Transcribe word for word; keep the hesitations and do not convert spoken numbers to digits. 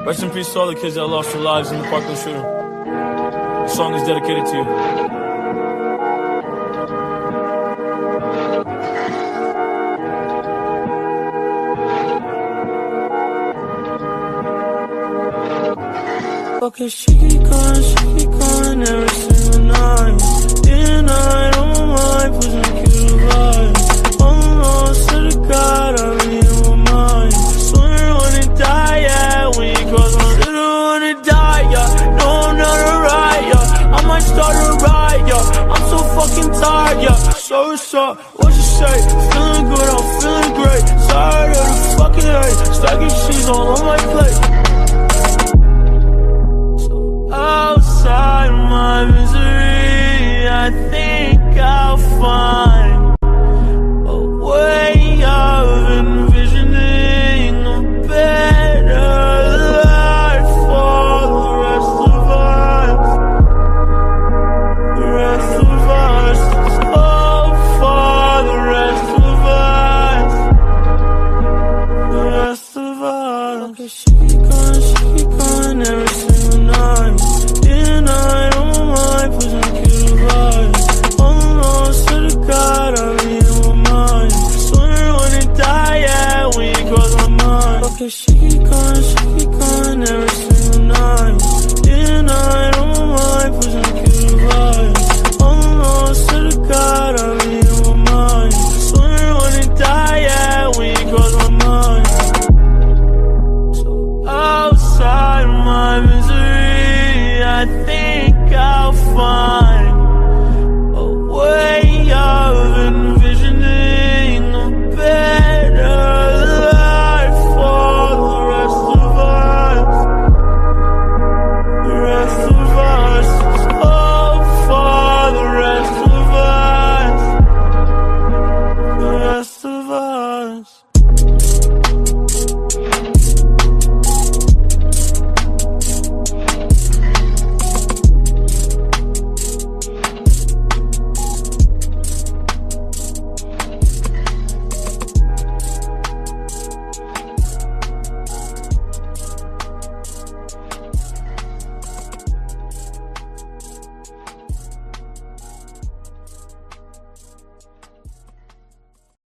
Rest in peace to all the kids that lost their lives in the Parkland shooting. The song is dedicated to you. Okay, she keep calling, she keep calling every single night. Day and night on my mind, pushing me to the right. Almost to the God, I really in my mind. Swear wanna die, yeah. When you cross my little wanna die, yeah. No, I'm not a riot, yeah. I might start a riot, yeah. I'm so fucking tired, yeah. So what's up? What you say? Feeling good, I'm feeling great. Tired of the fucking hate. Stacking cheese all on my plate. Outside my misery, I think I'll find